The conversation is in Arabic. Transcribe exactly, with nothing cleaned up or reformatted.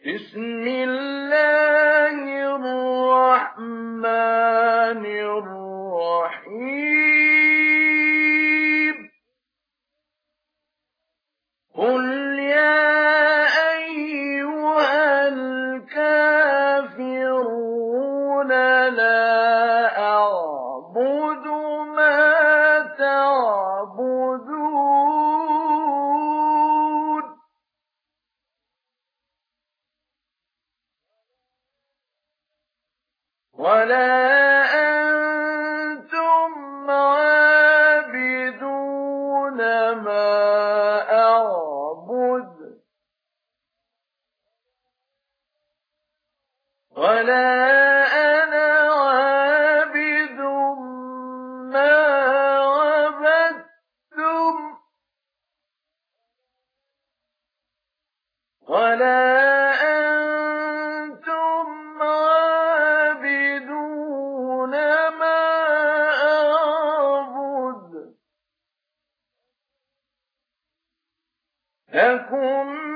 بسم الله الرحمن الرحيم قل يا أيها الكافرون لا أعبد ما تعبدون ولا أنتم عابدون ما أعبد ولا أنا عابد ما عبدتم ولا أنتم عابدون ما أعبد لكم